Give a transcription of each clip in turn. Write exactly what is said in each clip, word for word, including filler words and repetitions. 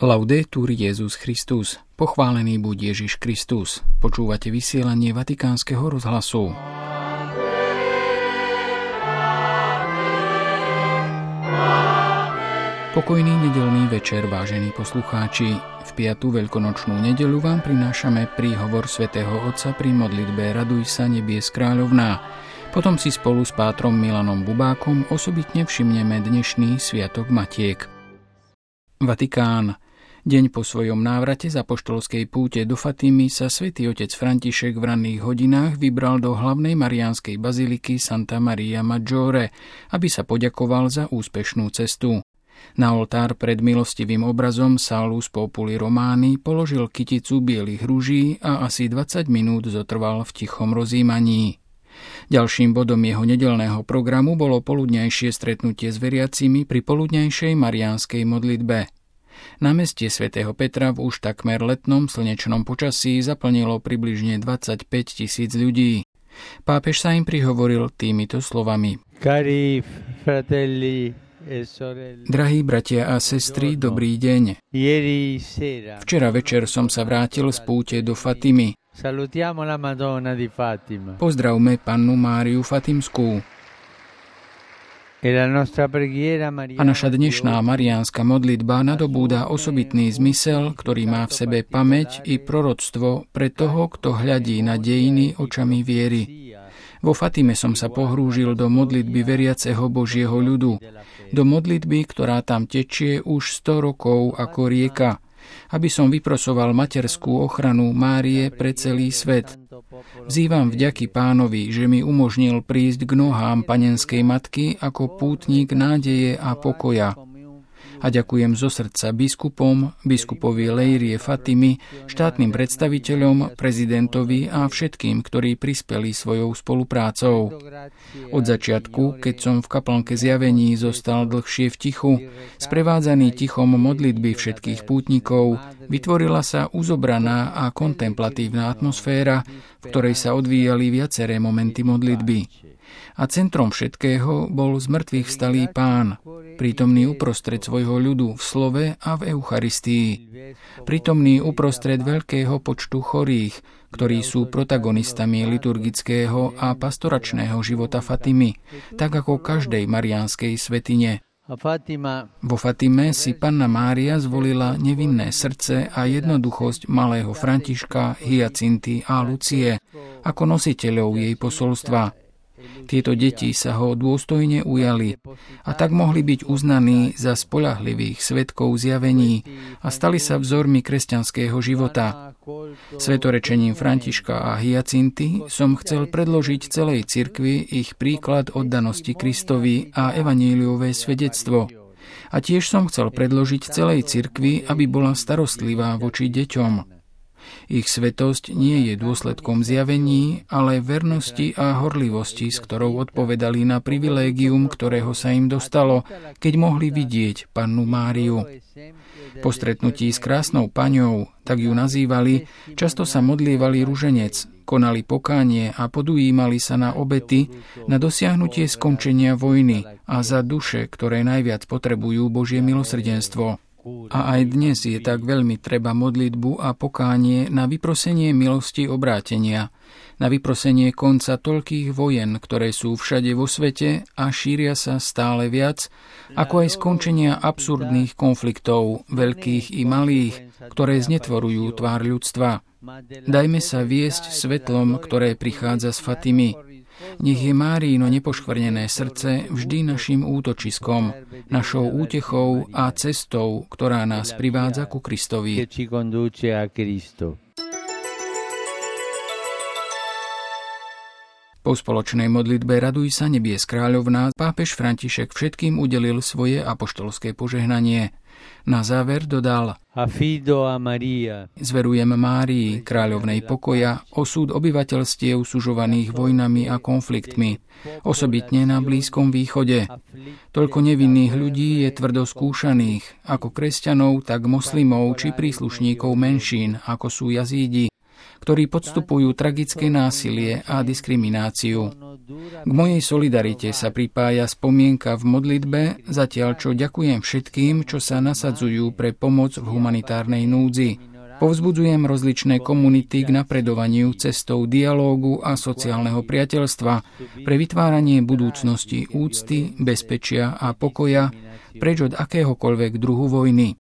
Laudetur Jesus Christus. Pochválený buď Ježiš Kristus. Počúvate vysielanie Vatikánskeho rozhlasu. Pokojný nedeľný večer, vážení poslucháči. V piatu veľkonočnú nedeľu vám prinášame príhovor svätého Otca pri modlitbe Raduj sa, nebies kráľovná. Potom si spolu s pátrom Milanom Bubákom osobitne všimneme dnešný sviatok Matiek. Vatikán. Deň po svojom návrate z apoštolskej púte do Fatimy sa svätý otec František v ranných hodinách vybral do hlavnej mariánskej baziliky Santa Maria Maggiore, aby sa poďakoval za úspešnú cestu. Na oltár pred milostivým obrazom Salus Populi Romani položil kyticu bielých ruží a asi dvadsať minút zotrval v tichom rozjímaní. Ďalším bodom jeho nedeľného programu bolo poludňajšie stretnutie s veriacimi pri poludňajšej mariánskej modlitbe. Námestie svätého Petra v už takmer letnom slnečnom počasí zaplnilo približne dvadsaťpäť tisíc ľudí. Pápež sa im prihovoril týmito slovami. Cari fratelli e sorelle. Drahí bratia a sestry, dobrý deň. Ieri sera. Včera večer som sa vrátil z púte do Fatimy. Salutiamo la Madonna di Fatima. Pozdravme pannu Máriu Fatimskú. A naša dnešná mariánska modlitba nadobúda osobitný zmysel, ktorý má v sebe pamäť i proroctvo pre toho, kto hľadí na dejiny očami viery. Vo Fatime som sa pohrúžil do modlitby veriaceho Božieho ľudu, do modlitby, ktorá tam tečie už sto rokov ako rieka, aby som vyprosoval materskú ochranu Márie pre celý svet. Vzývam vďaky Pánovi, že mi umožnil prísť k nohám panenskej matky ako pútnik nádeje a pokoja. A ďakujem zo srdca biskupom, biskupovi Leirie Fatimy, štátnym predstaviteľom, prezidentovi a všetkým, ktorí prispeli svojou spoluprácou. Od začiatku, keď som v kaplnke zjavení zostal dlhšie v tichu, sprevádzaný tichom modlitby všetkých pútnikov, vytvorila sa uzobraná a kontemplatívna atmosféra, v ktorej sa odvíjali viaceré momenty modlitby. A centrom všetkého bol z mŕtvych vstalý Pán, prítomný uprostred svojho ľudu v slove a v Eucharistii. Prítomný uprostred veľkého počtu chorých, ktorí sú protagonistami liturgického a pastoračného života Fatimy, tak ako každej mariánskej svätyne. Vo Fatime si panna Mária zvolila nevinné srdce a jednoduchosť malého Františka, Hyacinty a Lucie ako nositeľov jej posolstva. Tieto deti sa ho dôstojne ujali a tak mohli byť uznaní za spoľahlivých svedkov zjavení a stali sa vzormi kresťanského života. Svetorečením Františka a Hyacinty som chcel predložiť celej cirkvi ich príklad oddanosti Kristovi a evaníliové svedectvo. A tiež som chcel predložiť celej cirkvi, aby bola starostlivá voči deťom. Ich svetosť nie je dôsledkom zjavení, ale vernosti a horlivosti, s ktorou odpovedali na privilégium, ktorého sa im dostalo, keď mohli vidieť pannu Máriu. Po stretnutí s krásnou paňou, tak ju nazývali, často sa modlievali ruženec, konali pokánie a podujímali sa na obety, na dosiahnutie skončenia vojny a za duše, ktoré najviac potrebujú Božie milosrdenstvo. A aj dnes je tak veľmi treba modlitbu a pokánie na vyprosenie milosti obrátenia, na vyprosenie konca toľkých vojen, ktoré sú všade vo svete a šíria sa stále viac, ako aj skončenia absurdných konfliktov, veľkých i malých, ktoré znetvorujú tvár ľudstva. Dajme sa viesť svetlom, ktoré prichádza z Fatimy. Nech je Márino nepoškvrnené srdce vždy našim útočiskom, našou útechou a cestou, ktorá nás privádza ku Kristovi. Po spoločnej modlitbe Raduj sa, nebies kráľovná, pápež František všetkým udelil svoje apoštolské požehnanie. Na záver dodal: Zverujem Márii, kráľovnej pokoja, osud obyvateľstiev sužovaných vojnami a konfliktmi, osobitne na Blízkom východe. Toľko nevinných ľudí je tvrdo skúšaných, ako kresťanov, tak moslimov či príslušníkov menšín, ako sú jazídi, ktorí podstupujú tragické násilie a diskrimináciu. K mojej solidarite sa pripája spomienka v modlitbe, zatiaľ čo ďakujem všetkým, čo sa nasadzujú pre pomoc v humanitárnej núdzi. Povzbudzujem rozličné komunity k napredovaniu cestou dialógu a sociálneho priateľstva pre vytváranie budúcnosti úcty, bezpečia a pokoja preč od akéhokoľvek druhu vojny.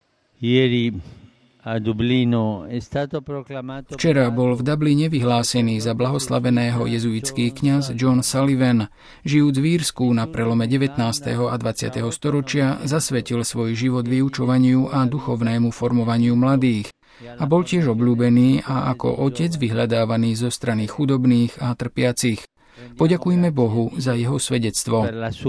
Včera bol v Dubline vyhlásený za blahoslaveného jezuitský kňaz John Sullivan. Žijúc v Írsku na prelome devätnásteho a dvadsiateho storočia zasvetil svoj život vyučovaniu a duchovnému formovaniu mladých. A bol tiež obľúbený a ako otec vyhľadávaný zo strany chudobných a trpiacich. Poďakujme Bohu za jeho svedectvo.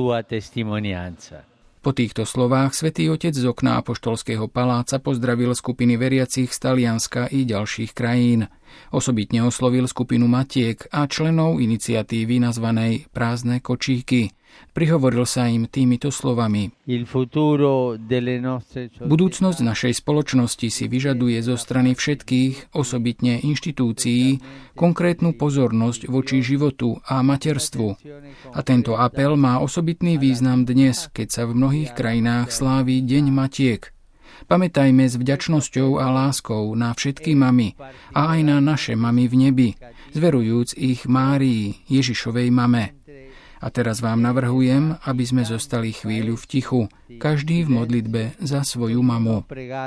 Po týchto slovách svätý Otec z okna Apoštolského paláca pozdravil skupiny veriacich z Talianska i ďalších krajín. Osobitne oslovil skupinu matiek a členov iniciatívy nazvanej Prázdne kočíky. Prihovoril sa im týmito slovami. Budúcnosť našej spoločnosti si vyžaduje zo strany všetkých, osobitne inštitúcií, konkrétnu pozornosť voči životu a materstvu. A tento apel má osobitný význam dnes, keď sa v mnohých krajinách slávi Deň matiek. Pamätajme s vďačnosťou a láskou na všetky mamy a aj na naše mamy v nebi, zverujúc ich Márii, Ježišovej mame. A teraz vám navrhujem, aby sme zostali chvíľu v tichu, každý v modlitbe za svoju mamu.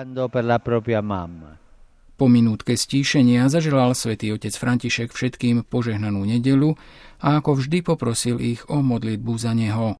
Po minútke stíšenia zaželal svätý otec František všetkým požehnanú nedeľu a ako vždy poprosil ich o modlitbu za neho.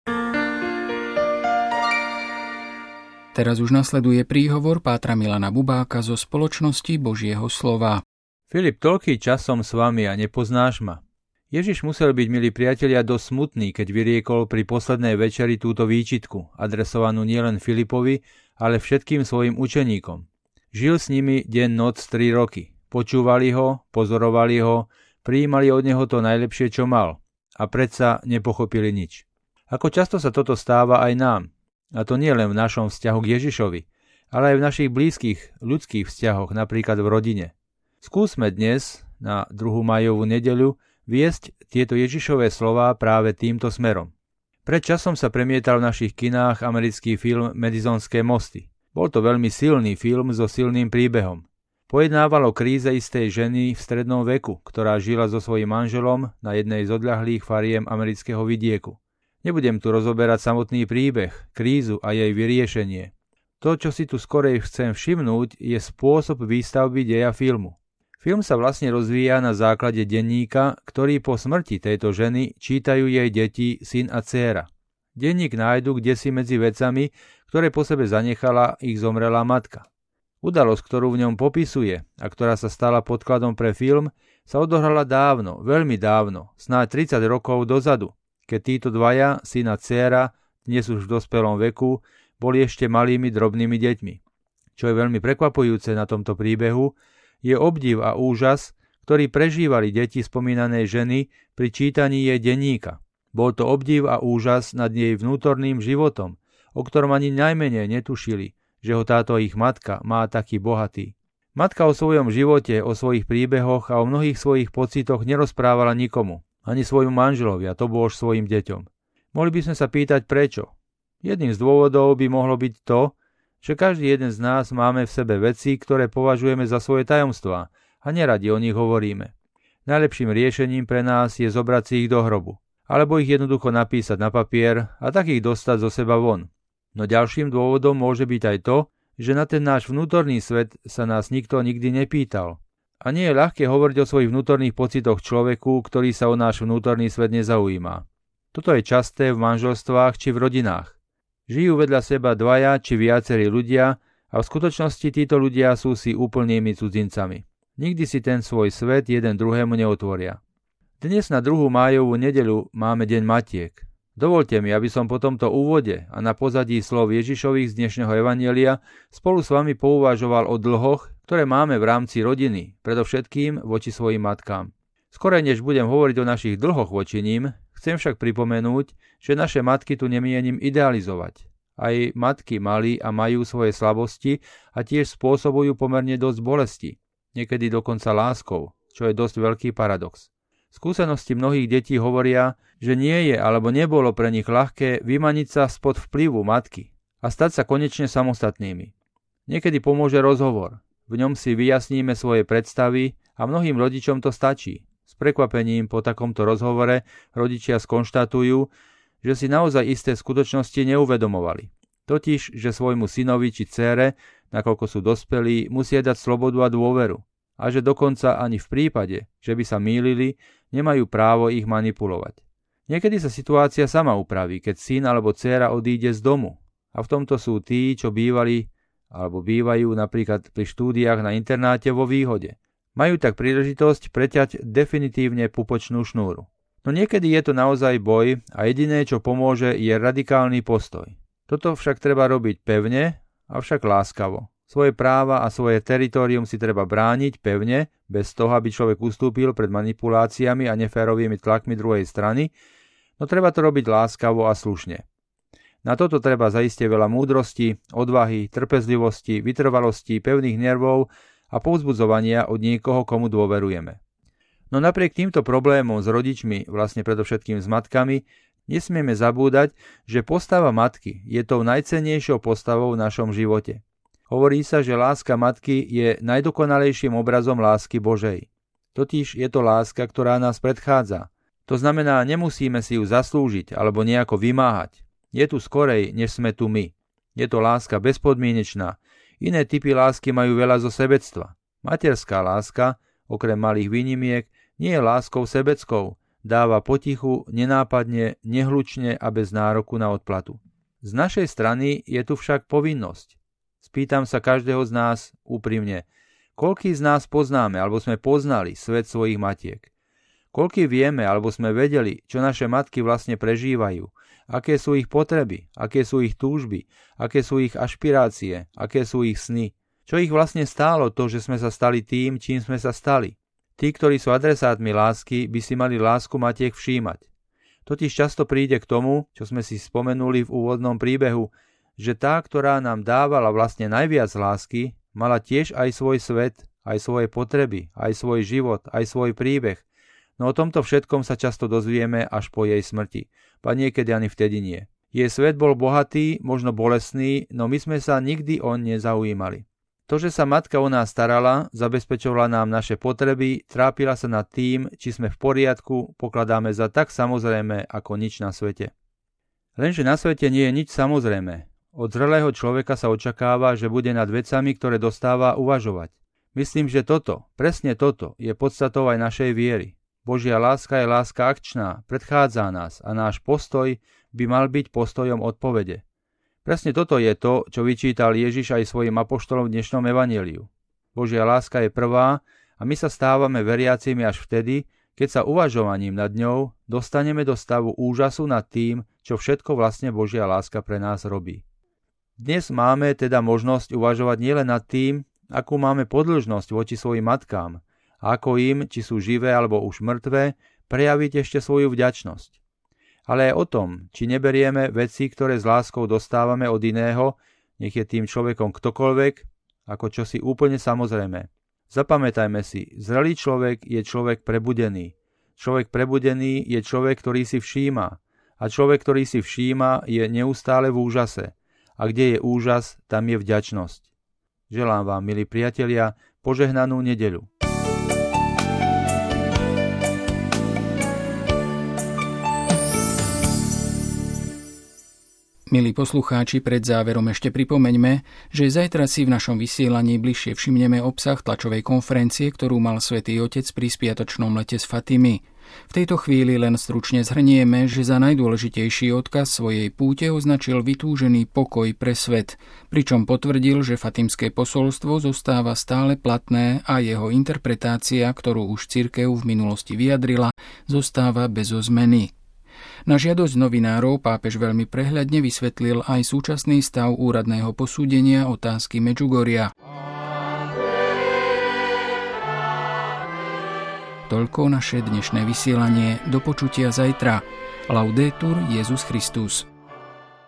Teraz už nasleduje príhovor pátra Milana Bubáka zo Spoločnosti Božieho slova. Filip, toľký čas som s vami a nepoznáš ma. Ježiš musel byť, milí priatelia, dosť smutný, keď vyriekol pri poslednej večeri túto výčitku, adresovanú nielen Filipovi, ale všetkým svojim učeníkom. Žil s nimi deň noc tri roky. Počúvali ho, pozorovali ho, prijímali od neho to najlepšie, čo mal. A predsa nepochopili nič. Ako často sa toto stáva aj nám. A to nie len v našom vzťahu k Ježišovi, ale aj v našich blízkych ľudských vzťahoch, napríklad v rodine. Skúsme dnes, na druhú májovú nedeľu, viesť tieto Ježišové slová práve týmto smerom. Pred časom sa premietal v našich kinách americký film Madisonské mosty. Bol to veľmi silný film so silným príbehom. Pojednával o kríze istej ženy v strednom veku, ktorá žila so svojím manželom na jednej z odľahlých fariem amerického vidieku. Nebudem tu rozoberať samotný príbeh, krízu a jej vyriešenie. To, čo si tu skorej chcem všimnúť, je spôsob výstavby deja filmu. Film sa vlastne rozvíja na základe denníka, ktorý po smrti tejto ženy čítajú jej deti, syn a dcéra. Denník nájdu kdesi medzi vecami, ktoré po sebe zanechala ich zomrelá matka. Udalosť, ktorú v ňom popisuje a ktorá sa stala podkladom pre film, sa odohrala dávno, veľmi dávno, snáď tridsať rokov dozadu, keď títo dvaja, syn a dcéra, dnes už v dospelom veku, boli ešte malými drobnými deťmi. Čo je veľmi prekvapujúce na tomto príbehu, je obdiv a úžas, ktorý prežívali deti spomínanej ženy pri čítaní jej denníka. Bol to obdiv a úžas nad jej vnútorným životom, o ktorom ani najmenej netušili, že ho táto ich matka má taký bohatý. Matka o svojom živote, o svojich príbehoch a o mnohých svojich pocitoch nerozprávala nikomu, ani svojmu manželovi, a to bôž svojim deťom. Mohli by sme sa pýtať prečo. Jedným z dôvodov by mohlo byť to, že každý jeden z nás máme v sebe veci, ktoré považujeme za svoje tajomstvá a neradi o nich hovoríme. Najlepším riešením pre nás je zobrať si ich do hrobu, alebo ich jednoducho napísať na papier a tak ich dostať zo seba von. No ďalším dôvodom môže byť aj to, že na ten náš vnútorný svet sa nás nikto nikdy nepýtal. A nie je ľahké hovoriť o svojich vnútorných pocitoch človeku, ktorý sa o náš vnútorný svet nezaujíma. Toto je časté v manželstvách či v rodinách. Žijú vedľa seba dvaja či viacerí ľudia a v skutočnosti títo ľudia sú si úplnými cudzincami. Nikdy si ten svoj svet jeden druhému neotvoria. Dnes na druhú májovú nedeľu máme Deň matiek. Dovoľte mi, aby som po tomto úvode a na pozadí slov Ježišových z dnešného evanjelia spolu s vami pouvažoval o dlhoch, ktoré máme v rámci rodiny, predovšetkým voči svojim matkám. Skorej než budem hovoriť o našich dlhoch voči ním, chcem však pripomenúť, že naše matky tu nemienim idealizovať. Aj matky mali a majú svoje slabosti a tiež spôsobujú pomerne dosť bolesti, niekedy dokonca láskou, čo je dosť veľký paradox. Skúsenosti mnohých detí hovoria, že nie je alebo nebolo pre nich ľahké vymaniť sa spod vplyvu matky a stať sa konečne samostatnými. Niekedy pomôže rozhovor. V ňom si vyjasníme svoje predstavy a mnohým rodičom to stačí. S prekvapením po takomto rozhovore rodičia skonštatujú, že si naozaj isté skutočnosti neuvedomovali. Totiž, že svojmu synovi či dcére, nakoľko sú dospelí, musia dať slobodu a dôveru. A že dokonca ani v prípade, že by sa mýlili, nemajú právo ich manipulovať. Niekedy sa situácia sama upraví, keď syn alebo dcéra odíde z domu. A v tomto sú tí, čo bývali alebo bývajú napríklad pri štúdiách na internáte vo výhode. Majú tak príležitosť preťať definitívne pupočnú šnúru. No niekedy je to naozaj boj a jediné, čo pomôže, je radikálny postoj. Toto však treba robiť pevne, avšak láskavo. Svoje práva a svoje teritorium si treba brániť pevne, bez toho, aby človek ustúpil pred manipuláciami a neférovými tlakmi druhej strany, no treba to robiť láskavo a slušne. Na toto treba zaiste veľa múdrosti, odvahy, trpezlivosti, vytrvalosti, pevných nervov a povzbudzovania od niekoho, komu dôverujeme. No napriek týmto problémom s rodičmi, vlastne predovšetkým s matkami, nesmieme zabúdať, že postava matky je tou najcennejšou postavou v našom živote. Hovorí sa, že láska matky je najdokonalejším obrazom lásky Božej. Totiž je to láska, ktorá nás predchádza. To znamená, nemusíme si ju zaslúžiť alebo nejako vymáhať. Je tu skorej, než sme tu my. Je to láska bezpodmienečná. Iné typy lásky majú veľa zo sebectva. Materská láska, okrem malých výnimiek, nie je láskou sebeckou. Dáva potichu, nenápadne, nehlučne a bez nároku na odplatu. Z našej strany je tu však povinnosť. Spýtam sa každého z nás úprimne, koľký z nás poznáme alebo sme poznali svet svojich matiek? Koľký vieme alebo sme vedeli, čo naše matky vlastne prežívajú? Aké sú ich potreby? Aké sú ich túžby? Aké sú ich ašpirácie? Aké sú ich sny? Čo ich vlastne stálo to, že sme sa stali tým, čím sme sa stali? Tí, ktorí sú adresátmi lásky, by si mali lásku matiek všímať. Totiž často príde k tomu, čo sme si spomenuli v úvodnom príbehu, že tá, ktorá nám dávala vlastne najviac lásky, mala tiež aj svoj svet, aj svoje potreby, aj svoj život, aj svoj príbeh. No o tomto všetkom sa často dozvieme až po jej smrti, pa niekedy ani vtedy nie. Jej svet bol bohatý, možno bolestný, no my sme sa nikdy oň nezaujímali. To, že sa matka o nás starala, zabezpečovala nám naše potreby, trápila sa nad tým, či sme v poriadku, pokladáme za tak samozrejme ako nič na svete. Lenže na svete nie je nič samozrejme. Od zrelého človeka sa očakáva, že bude nad vecami, ktoré dostáva, uvažovať. Myslím, že toto, presne toto, je podstatou aj našej viery. Božia láska je láska akčná, predchádza nás a náš postoj by mal byť postojom odpovede. Presne toto je to, čo vyčítal Ježiš aj svojim apoštolom v dnešnom evanjeliu. Božia láska je prvá a my sa stávame veriacimi až vtedy, keď sa uvažovaním nad ňou dostaneme do stavu úžasu nad tým, čo všetko vlastne Božia láska pre nás robí. Dnes máme teda možnosť uvažovať nielen nad tým, akú máme podĺžnosť voči svojim matkám, a ako im, či sú živé alebo už mŕtve, prejaviť ešte svoju vďačnosť. Ale aj o tom, či neberieme veci, ktoré s láskou dostávame od iného, nech je tým človekom ktokoľvek, ako čosi úplne samozrejme. Zapamätajme si, zrelý človek je človek prebudený. Človek prebudený je človek, ktorý si všíma. A človek, ktorý si všíma, je neustále v úžase. A kde je úžas, tam je vďačnosť. Želám vám, milí priatelia, požehnanú nedeľu. Milí poslucháči, pred záverom ešte pripomeňme, že zajtra si v našom vysielaní bližšie všimneme obsah tlačovej konferencie, ktorú mal Svätý Otec pri spiatočnom lete z Fatimy. V tejto chvíli len stručne zhrnieme, že za najdôležitejší odkaz svojej púte označil vytúžený pokoj pre svet, pričom potvrdil, že fatimské posolstvo zostáva stále platné a jeho interpretácia, ktorú už cirkev v minulosti vyjadrila, zostáva bez zmeny. Na žiadosť novinárov pápež veľmi prehľadne vysvetlil aj súčasný stav úradného posúdenia otázky Medžugoria. Toľko naše dnešné vysielanie. Do počutia zajtra. Laudetur Jesus Christus.